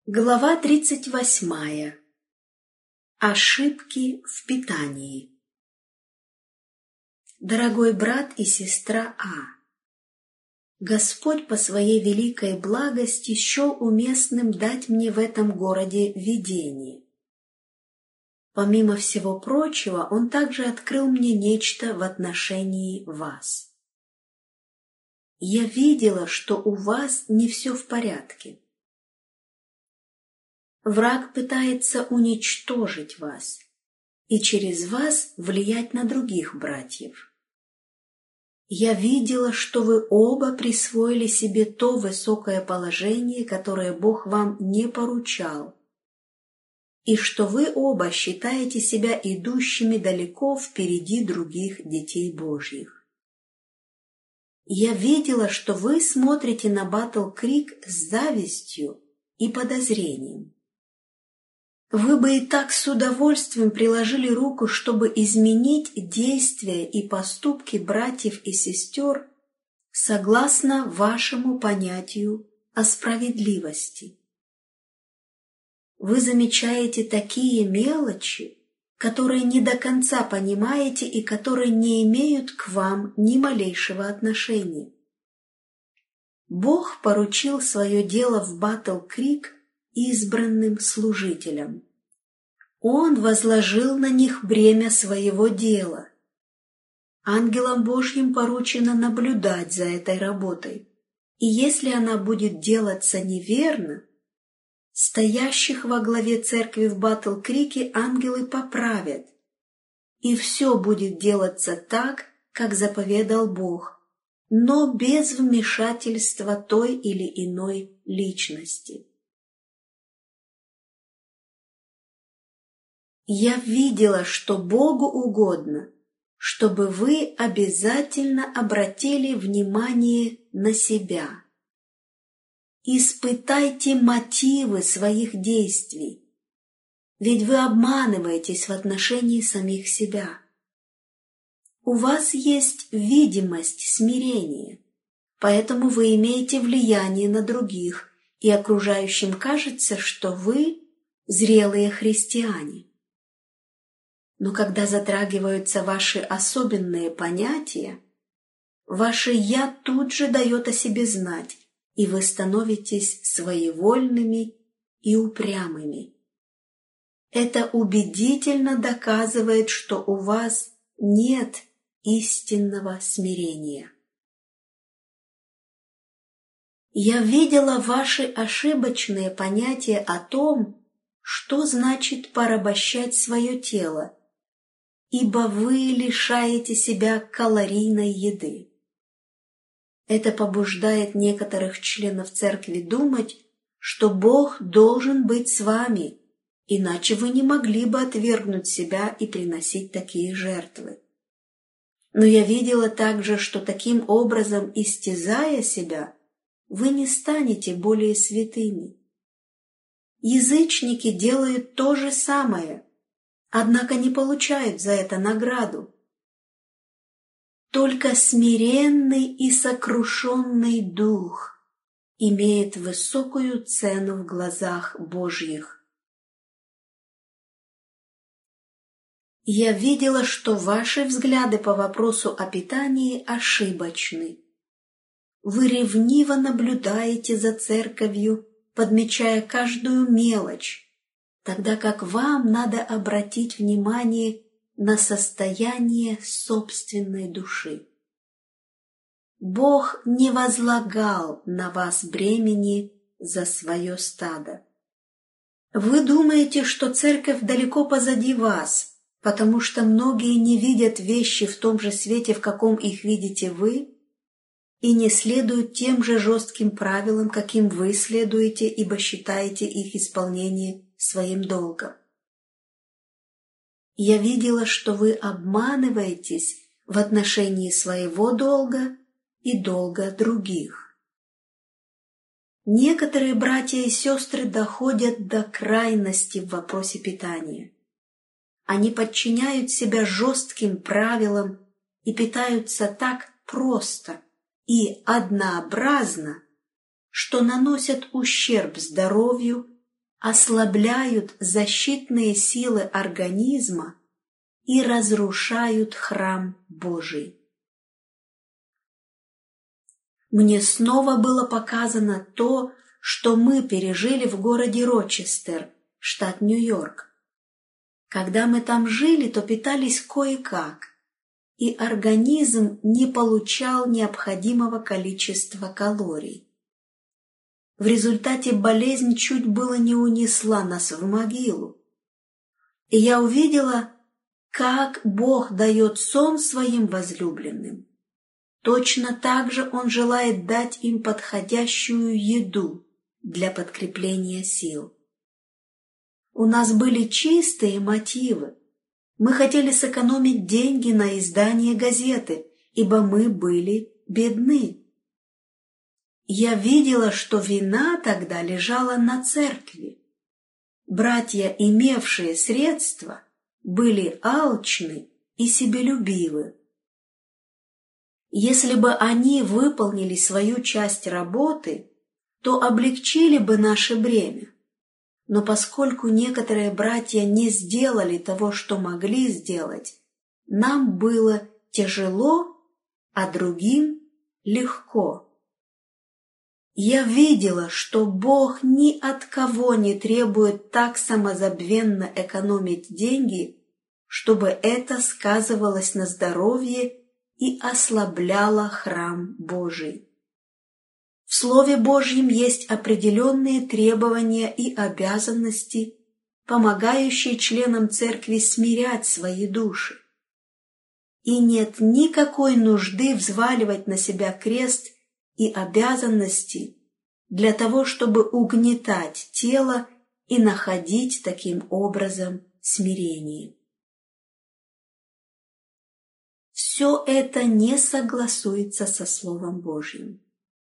Глава 38. Ошибки в питании. Дорогой брат и сестра Господь по своей великой благости счел уместным дать мне в этом городе видение. Помимо всего прочего, Он также открыл мне нечто в отношении вас. Я видела, что у вас не все в порядке. Враг пытается уничтожить вас и через вас влиять на других братьев. Я видела, что вы оба присвоили себе то высокое положение, которое Бог вам не поручал, и что вы оба считаете себя идущими далеко впереди других детей Божьих. Я видела, что вы смотрите на Battle Creek с завистью и подозрением. Вы бы и так с удовольствием приложили руку, чтобы изменить действия и поступки братьев и сестер согласно вашему понятию о справедливости. Вы замечаете такие мелочи, которые не до конца понимаете и которые не имеют к вам ни малейшего отношения. Бог поручил свое дело в Battle Creek избранным служителям. Он возложил на них бремя своего дела. Ангелам Божьим поручено наблюдать за этой работой, и если она будет делаться неверно, стоящих во главе церкви в Battle Creek ангелы поправят, и все будет делаться так, как заповедал Бог, но без вмешательства той или иной личности. Я видела, что Богу угодно, чтобы вы обязательно обратили внимание на себя. Испытайте мотивы своих действий, ведь вы обманываетесь в отношении самих себя. У вас есть видимость смирения, поэтому вы имеете влияние на других, и окружающим кажется, что вы зрелые христиане. Но когда затрагиваются ваши особенные понятия, ваше «я» тут же дает о себе знать, и вы становитесь своевольными и упрямыми. Это убедительно доказывает, что у вас нет истинного смирения. Я видела ваши ошибочные понятия о том, что значит порабощать свое тело, ибо вы лишаете себя калорийной еды. Это побуждает некоторых членов церкви думать, что Бог должен быть с вами, иначе вы не могли бы отвергнуть себя и приносить такие жертвы. Но я видела также, что таким образом, истязая себя, вы не станете более святыми. Язычники делают то же самое, однако не получают за это награду. Только смиренный и сокрушенный дух имеет высокую цену в глазах Божьих. Я видела, что ваши взгляды по вопросу о питании ошибочны. Вы ревниво наблюдаете за церковью, подмечая каждую мелочь, тогда как вам надо обратить внимание на состояние собственной души. Бог не возлагал на вас бремени за свое стадо. Вы думаете, что церковь далеко позади вас, потому что многие не видят вещи в том же свете, в каком их видите вы, и не следуют тем же жестким правилам, каким вы следуете, ибо считаете их исполнение своим долгом. Я видела, что вы обманываетесь в отношении своего долга и долга других. Некоторые братья и сестры доходят до крайности в вопросе питания. Они подчиняют себя жестким правилам и питаются так просто и однообразно, что наносят ущерб здоровью ослабляют защитные силы организма и разрушают храм Божий. Мне снова было показано то, что мы пережили в городе Рочестер, штат Нью-Йорк. Когда мы там жили, то питались кое-как, и организм не получал необходимого количества калорий. В результате болезнь чуть было не унесла нас в могилу. И я увидела, как Бог дает сон своим возлюбленным. Точно так же Он желает дать им подходящую еду для подкрепления сил. У нас были чистые мотивы. Мы хотели сэкономить деньги на издание газеты, ибо мы были бедны. Я видела, что вина тогда лежала на церкви. Братья, имевшие средства, были алчны и себелюбивы. Если бы они выполнили свою часть работы, то облегчили бы наше бремя. Но поскольку некоторые братья не сделали того, что могли сделать, нам было тяжело, а другим легко. Я видела, что Бог ни от кого не требует так самозабвенно экономить деньги, чтобы это сказывалось на здоровье и ослабляло храм Божий. В Слове Божьем есть определенные требования и обязанности, помогающие членам церкви смирять свои души. И нет никакой нужды взваливать на себя крест и обязанности для того, чтобы угнетать тело и находить таким образом смирение. Все это не согласуется со Словом Божьим.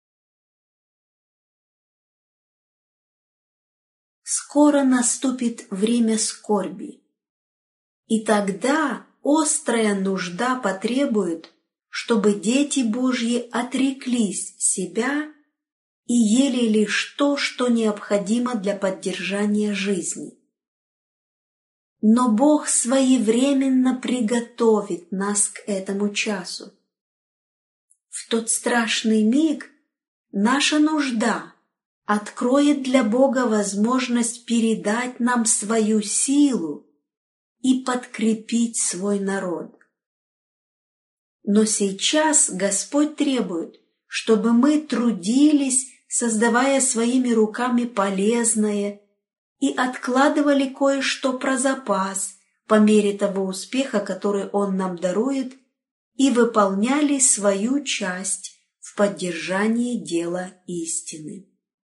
Скоро наступит время скорби, и тогда острая нужда потребует, чтобы дети Божьи отреклись себя и ели лишь то, что необходимо для поддержания жизни. Но Бог своевременно приготовит нас к этому часу. В тот страшный миг наша нужда откроет для Бога возможность передать нам свою силу и подкрепить свой народ. Но сейчас Господь требует, чтобы мы трудились, создавая своими руками полезное, и откладывали кое-что про запас по мере того успеха, который Он нам дарует, и выполняли свою часть в поддержании дела истины.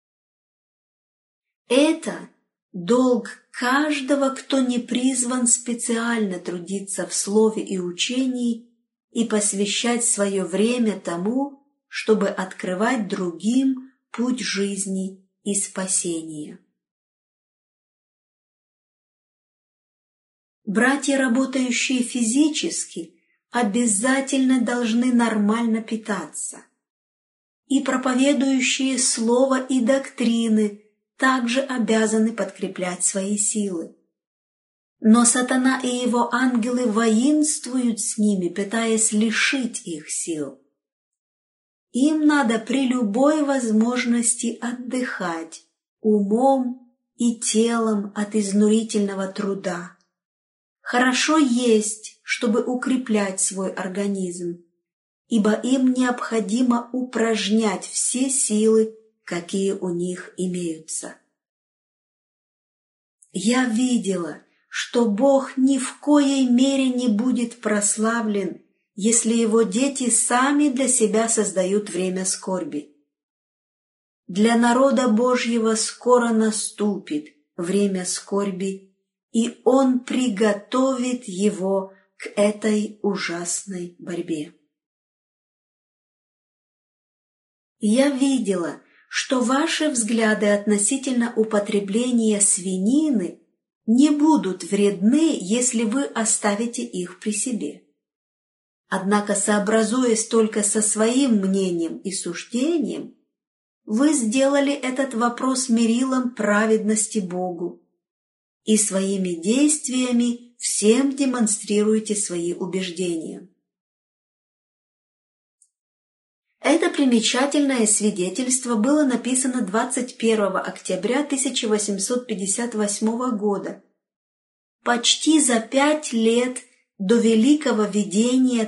Это долг каждого, кто не призван специально трудиться в слове и учении и посвящать свое время тому, чтобы открывать другим путь жизни и спасения. Братья, работающие физически, обязательно должны нормально питаться. И проповедующие слово и доктрины также обязаны подкреплять свои силы. Но сатана и его ангелы воинствуют с ними, пытаясь лишить их сил. Им надо при любой возможности отдыхать умом и телом от изнурительного труда. Хорошо есть, чтобы укреплять свой организм, ибо им необходимо упражнять все силы, какие у них имеются. Я видела, что Бог ни в коей мере не будет прославлен, если Его дети сами для себя создают время скорби. Для народа Божьего скоро наступит время скорби, и Он приготовит его к этой ужасной борьбе. Я видела, что ваши взгляды относительно употребления свинины не будут вредны, если вы оставите их при себе. Однако, сообразуясь только со своим мнением и суждением, вы сделали этот вопрос мерилом праведности Богу и своими действиями всем демонстрируете свои убеждения. Это примечательное свидетельство было написано 21 октября 1858 года, почти за 5 лет до Великого видения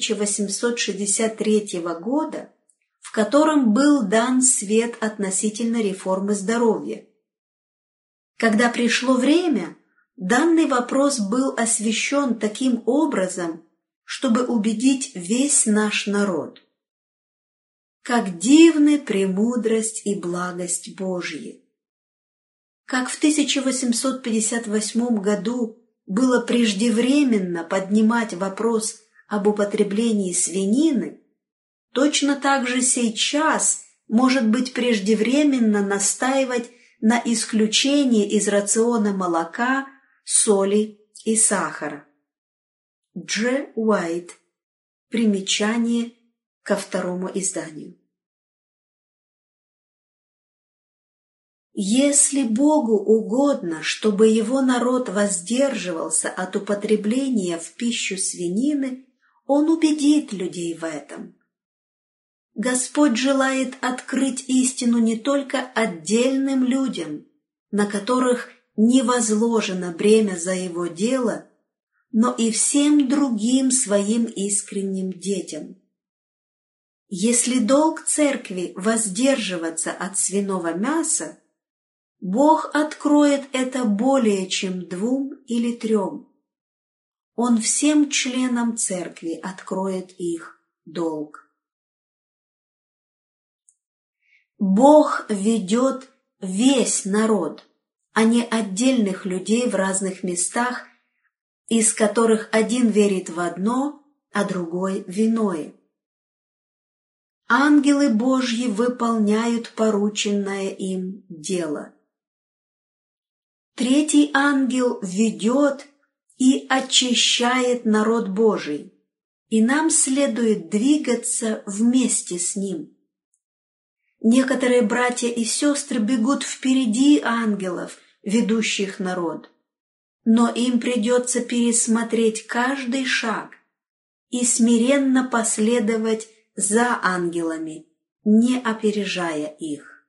1863 года, в котором был дан свет относительно реформы здоровья. Когда пришло время, данный вопрос был освещен таким образом, чтобы убедить весь наш народ. Как дивны премудрость и благость Божьи! Как в 1858 году было преждевременно поднимать вопрос об употреблении свинины, точно так же сейчас может быть преждевременно настаивать на исключении из рациона молока, соли и сахара. Дж. Уайт. Примечание ко второму изданию. Если Богу угодно, чтобы его народ воздерживался от употребления в пищу свинины, Он убедит людей в этом. Господь желает открыть истину не только отдельным людям, на которых не возложено бремя за его дело, но и всем другим своим искренним детям. Если долг церкви воздерживаться от свиного мяса, Бог откроет это более чем 2 или 3. Он всем членам церкви откроет их долг. Бог ведет весь народ, а не отдельных людей в разных местах, из которых один верит в одно, а другой в иное. Ангелы Божьи выполняют порученное им дело. 3-й ангел ведет и очищает народ Божий, и нам следует двигаться вместе с ним. Некоторые братья и сестры бегут впереди ангелов, ведущих народ, но им придется пересмотреть каждый шаг и смиренно последовать за ангелами, не опережая их.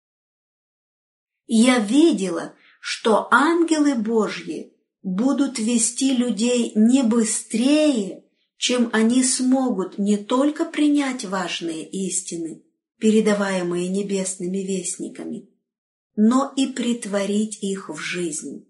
Я видела, что ангелы Божьи будут вести людей не быстрее, чем они смогут не только принять важные истины, передаваемые небесными вестниками, но и претворить их в жизнь.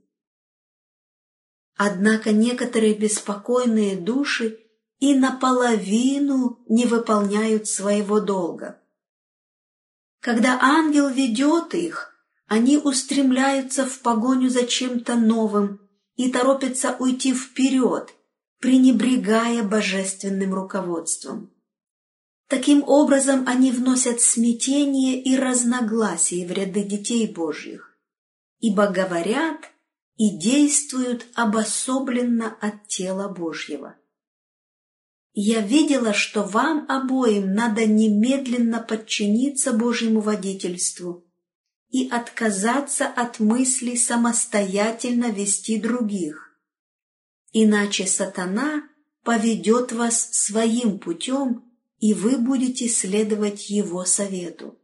Однако некоторые беспокойные души и наполовину не выполняют своего долга. Когда ангел ведет их, они устремляются в погоню за чем-то новым и торопятся уйти вперед, пренебрегая божественным руководством. Таким образом, они вносят смятение и разногласия в ряды детей Божьих, ибо говорят и действуют обособленно от тела Божьего. Я видела, что вам обоим надо немедленно подчиниться Божьему водительству и отказаться от мысли самостоятельно вести других, иначе сатана поведет вас своим путем, и вы будете следовать его совету.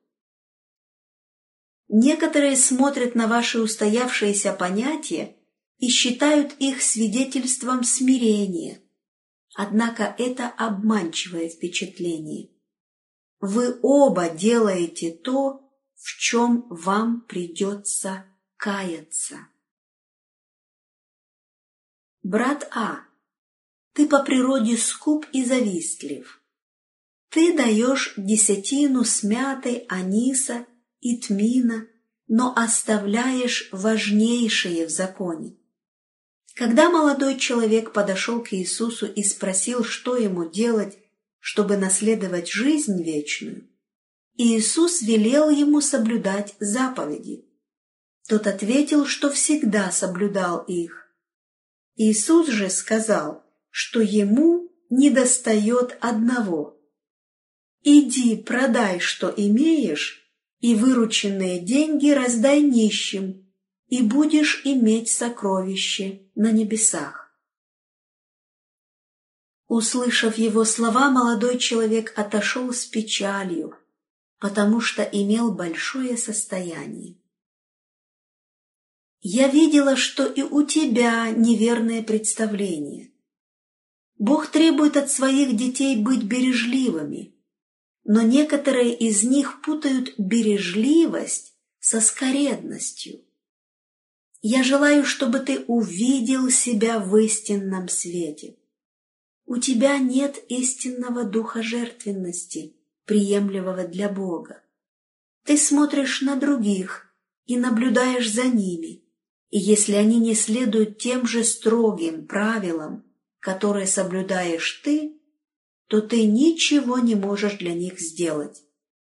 Некоторые смотрят на ваши устоявшиеся понятия и считают их свидетельством смирения, однако это обманчивое впечатление. Вы оба делаете то, в чем вам придется каяться. Брат А, ты по природе скуп и завистлив. Ты даешь десятину с мятой, аниса и тмина, но оставляешь важнейшее в законе. Когда молодой человек подошел к Иисусу и спросил, что ему делать, чтобы наследовать жизнь вечную, Иисус велел ему соблюдать заповеди. Тот ответил, что всегда соблюдал их. Иисус же сказал, что ему недостает одного. «Иди, продай, что имеешь, и вырученные деньги раздай нищим, и будешь иметь сокровище на небесах». Услышав его слова, молодой человек отошел с печалью, потому что имел большое состояние. Я видела, что и у тебя неверное представление. Бог требует от своих детей быть бережливыми, но некоторые из них путают бережливость со скоредностью. Я желаю, чтобы ты увидел себя в истинном свете. У тебя нет истинного духа жертвенности, приемлемого для Бога. Ты смотришь на других и наблюдаешь за ними, и если они не следуют тем же строгим правилам, которые соблюдаешь ты, то ты ничего не можешь для них сделать.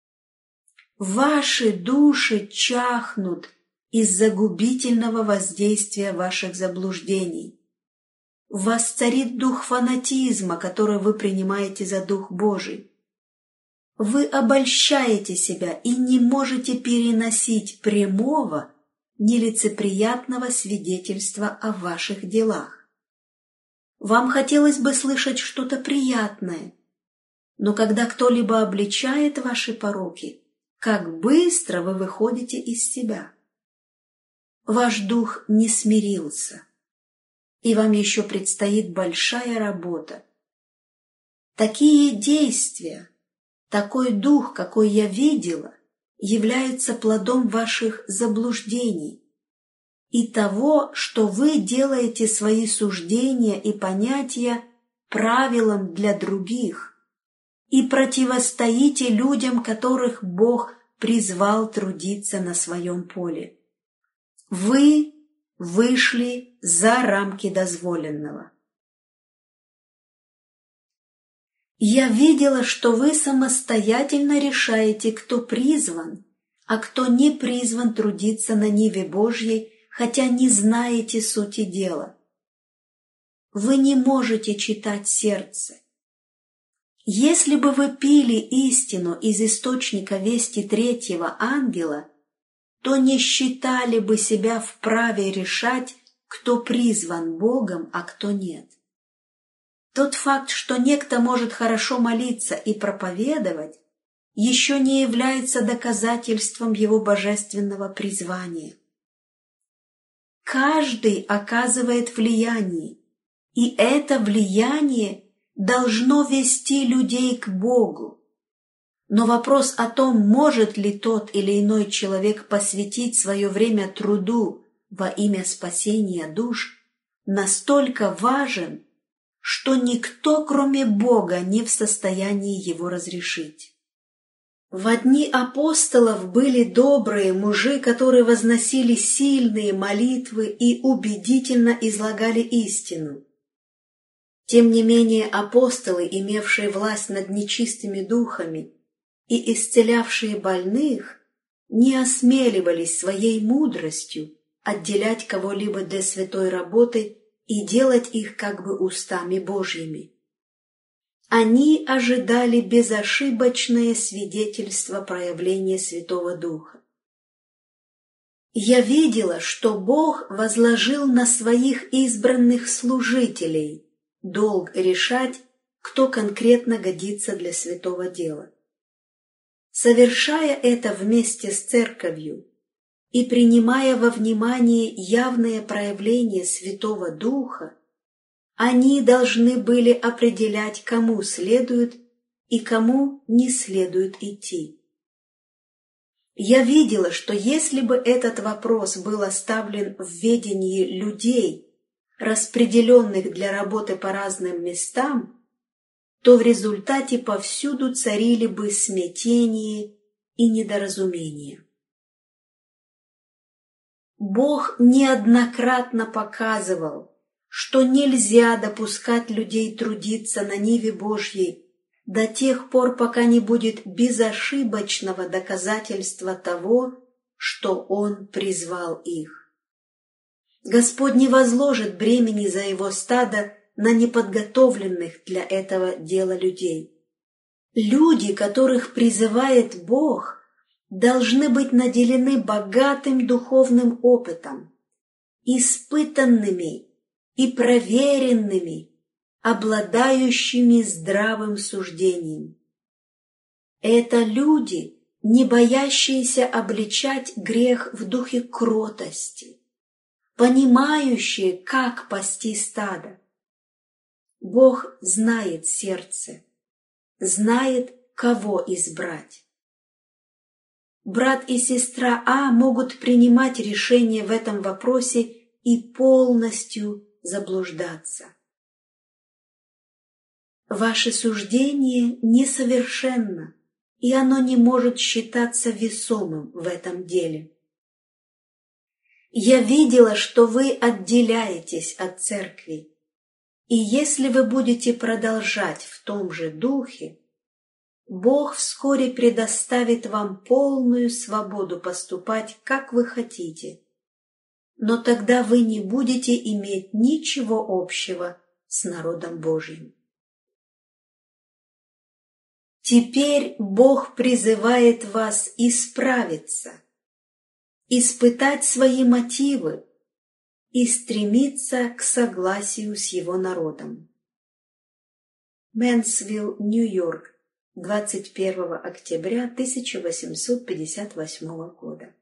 Ваши души чахнут из-за губительного воздействия ваших заблуждений. В вас царит дух фанатизма, который вы принимаете за Дух Божий. Вы обольщаете себя и не можете переносить прямого, нелицеприятного свидетельства о ваших делах. Вам хотелось бы слышать что-то приятное, но когда кто-либо обличает ваши пороки, как быстро вы выходите из себя. Ваш дух не смирился, и вам еще предстоит большая работа. Такие действия, такой дух, какой я видела, являются плодом ваших заблуждений и того, что вы делаете свои суждения и понятия правилом для других и противостоите людям, которых Бог призвал трудиться на своем поле. Вы вышли за рамки дозволенного. Я видела, что вы самостоятельно решаете, кто призван, а кто не призван трудиться на ниве Божьей, хотя не знаете сути дела. Вы не можете читать сердце. Если бы вы пили истину из источника вести третьего ангела, то не считали бы себя вправе решать, кто призван Богом, а кто нет. Тот факт, что некто может хорошо молиться и проповедовать, еще не является доказательством его божественного призвания. Каждый оказывает влияние, и это влияние должно вести людей к Богу. Но вопрос о том, может ли тот или иной человек посвятить свое время труду во имя спасения душ, настолько важен, что никто, кроме Бога, не в состоянии его разрешить. В дни апостолов были добрые мужи, которые возносили сильные молитвы и убедительно излагали истину. Тем не менее апостолы, имевшие власть над нечистыми духами и исцелявшие больных, не осмеливались своей мудростью отделять кого-либо для святой работы и делать их как бы устами Божьими. Они ожидали безошибочное свидетельство проявления Святого Духа. Я видела, что Бог возложил на своих избранных служителей долг решать, кто конкретно годится для святого дела. Совершая это вместе с церковью и принимая во внимание явное проявление Святого Духа, они должны были определять, кому следует и кому не следует идти. Я видела, что если бы этот вопрос был оставлен в ведении людей, распределенных для работы по разным местам, то в результате повсюду царили бы смятение и недоразумение. Бог неоднократно показывал, что нельзя допускать людей трудиться на ниве Божьей до тех пор, пока не будет безошибочного доказательства того, что Он призвал их. Господь не возложит бремени за Его стадо на неподготовленных для этого дела людей. Люди, которых призывает Бог, должны быть наделены богатым духовным опытом, испытанными и проверенными, обладающими здравым суждением. Это люди, не боящиеся обличать грех в духе кротости, понимающие, как пасти стадо. Бог знает сердце, знает, кого избрать. Брат и сестра А могут принимать решение в этом вопросе и полностью заблуждаться. Ваше суждение несовершенно, и оно не может считаться весомым в этом деле. Я видела, что вы отделяетесь от церкви, и если вы будете продолжать в том же духе, Бог вскоре предоставит вам полную свободу поступать, как вы хотите, но тогда вы не будете иметь ничего общего с народом Божьим. Теперь Бог призывает вас исправиться, испытать свои мотивы и стремиться к согласию с Его народом. Мэнсвилл, Нью-Йорк, 21 октября 1858 года.